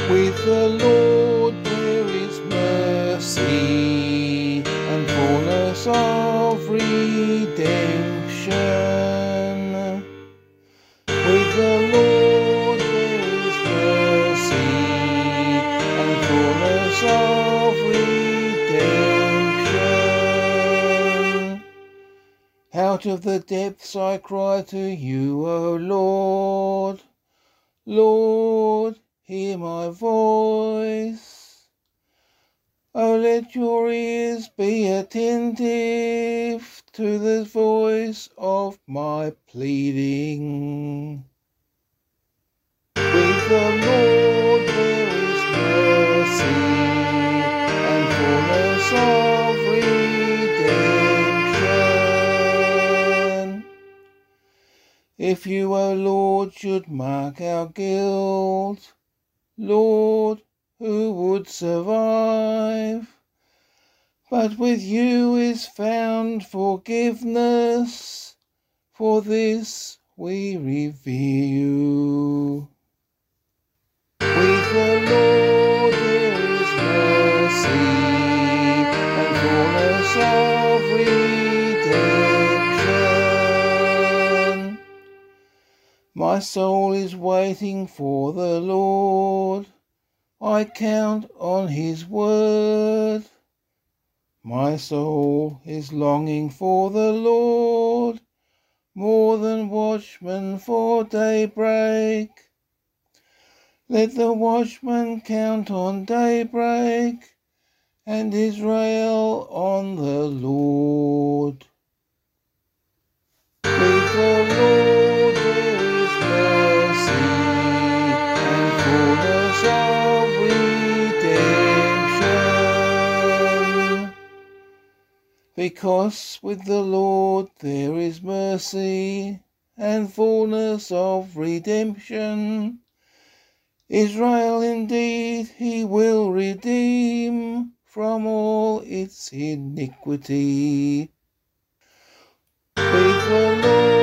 With the Lord there is mercy and fullness of redemption. With the Lord there is mercy and fullness of redemption. Out of the depths I cry to you, O Lord. Lord, hear my voice. Oh, let your ears be attentive to the voice of my pleading. With the Lord there is mercy and fullness of redemption. If you, O Lord, should mark our guilt, Lord, who would survive? But with you is found forgiveness, for this we revere you. With the Lord there is mercy and fullness of redemption. My soul is waiting for the Lord. I count on his word. My soul is longing for the Lord, more than watchmen for daybreak. Let the watchman count on daybreak, and Israel on the Lord. With the Lord there is mercy and fullness of redemption. Because with the Lord there is mercy and fullness of redemption. Israel indeed he will redeem from all its iniquity. With the Lord